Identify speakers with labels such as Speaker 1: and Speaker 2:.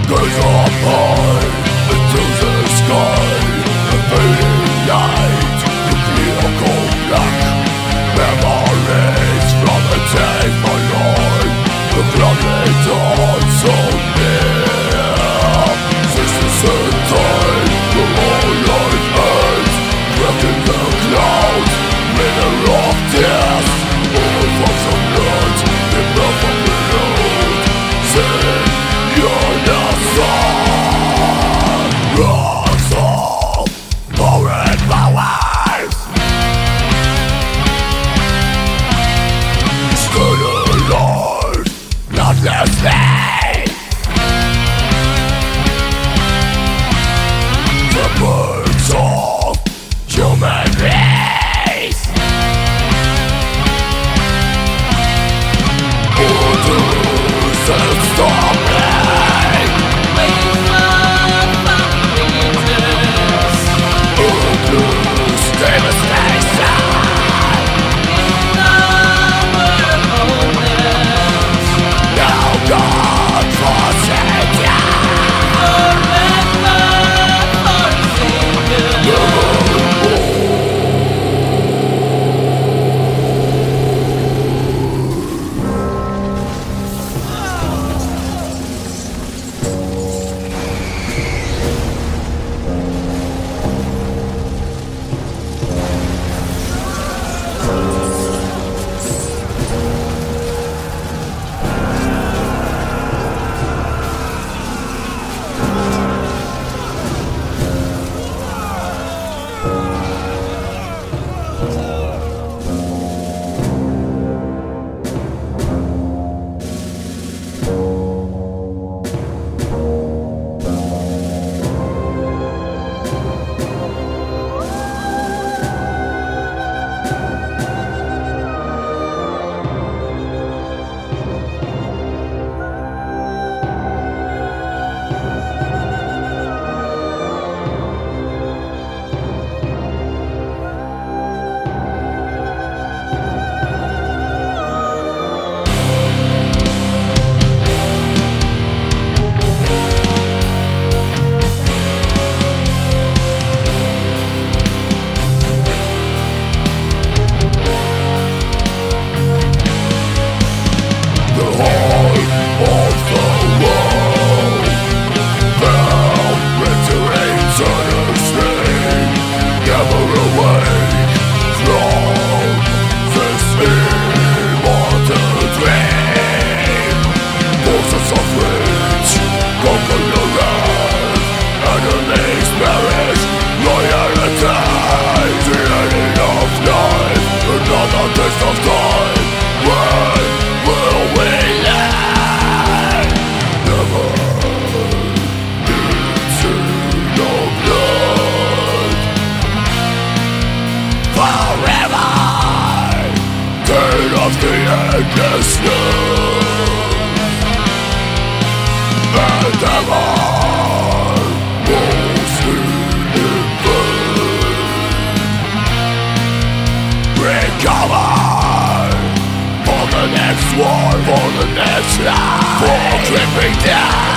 Speaker 1: Gaze up high into the sky, a fading light, a clear cold black. Memories from a day for life, the clouded dawn so near. This is the time for all life ends, breaking the clouds, winter of death. All from some blood, the breath of the road. Sing your last song. Rise up, power and powers. Stay alive, not less than. The birds of human race. Orders and stop me. Orders, devastation. Now God forsake you. Of the endless and ever most in recover for the next war, for the next life, for creeping down.